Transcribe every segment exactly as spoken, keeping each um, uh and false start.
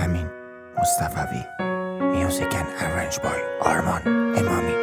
امین مصطفوی. Music and arranged by آرمان امامی.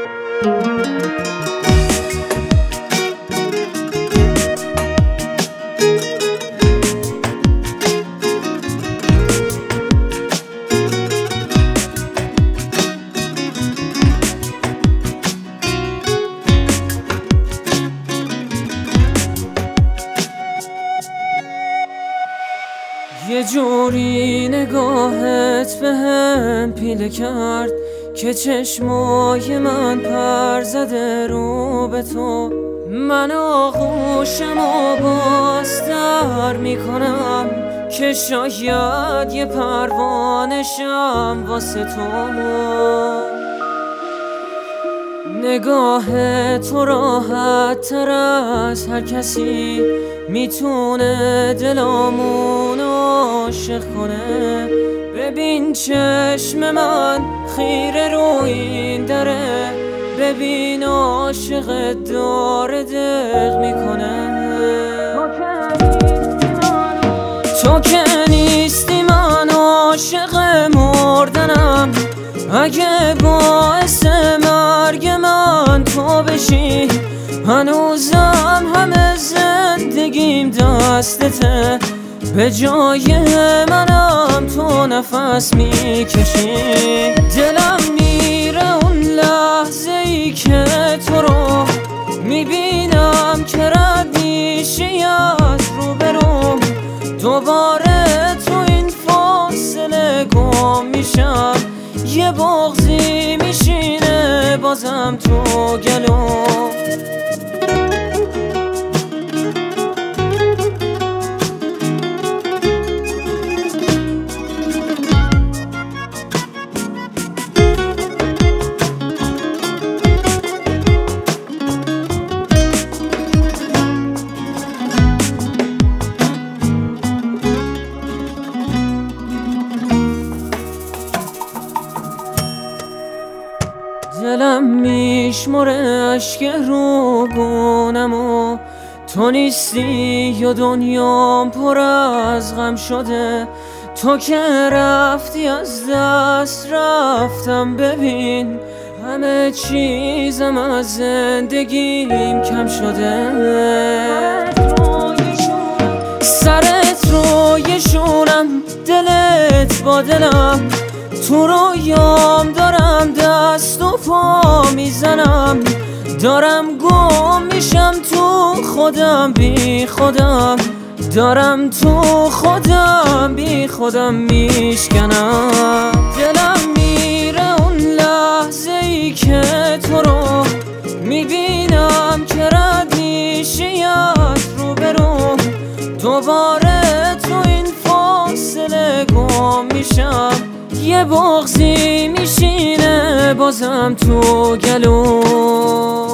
یه جوری نگاهت به هم پیله کرد که چشمای من پر زده رو به تو. من آغوشم و باز در میکنم که شاید یه پروانشم واسه تو. نگاه تو راحت تر از هر کسی میتونه دلامون عاشق کنه. ببین چشم من خیره رو این دره، ببین عاشق داره دق میکنه. تو که نیستی من عاشق مردنم، اگه باعث مرگ من تو بشی هنوزم همه زندگیم دستته، به جای منم تو نفس میکشی. دلم میره اون لحظه ای که تو رو میبینم که رد میشی از روبروم. دوباره تو این فاصله گم میشم، یه بغضی میشینه بازم تو گلوم. دلم میشمره اشک رو گونم و تو نیستی یا دنیام پر از غم شده. تو که رفتی از دست رفتم، ببین همه چیزم از زندگیم کم شده. سرت روی شونم، دلت با دلم، تو رویام دارم دست و پا میزنم، دارم گم میشم تو خودم بی خودم، دارم تو خودم بی خودم میشکنم. دلم میره اون لحظه ای که تو رو میبینم که رد میشی از روبروم. دوباره تو این فاصله گم میشم، یه بغضی میشینه بازم تو گلوم.